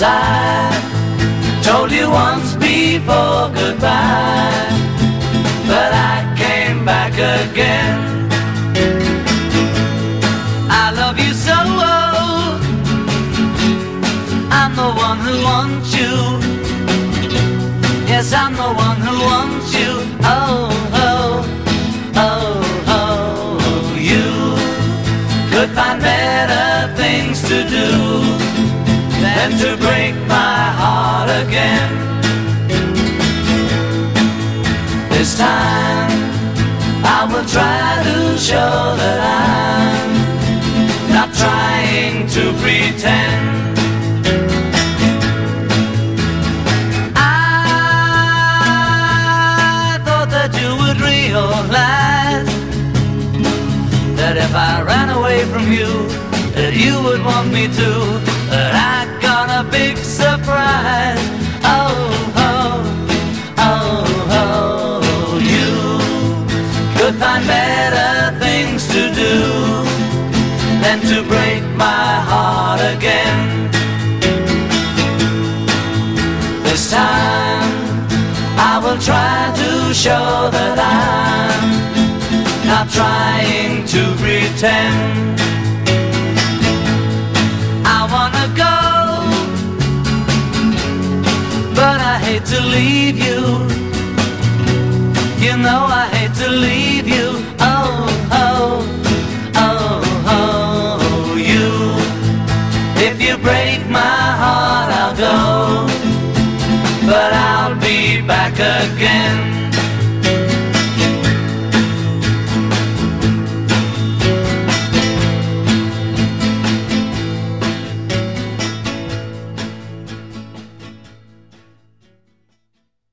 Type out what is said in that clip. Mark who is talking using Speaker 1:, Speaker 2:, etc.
Speaker 1: I told you once before goodbye, but I came back again. I love you so, I'm the one who wants you. Yes, I'm the one who wants you. Oh, oh, oh, oh. You could find better things to do than to break my heart again. This time I will try to show that I'm not trying to pretend. I thought that you would realize that if I ran away from you, that you would want me to. But I got a big surprise. Oh, oh, oh, oh. You could find better things to do than to break my heart again. This time I will try to show that I'm not trying to pretend. I wanna go, but I hate to leave you. You know I hate to leave you. Oh, oh, oh, oh. You, if you break my heart, I'll go, but I'll be back again.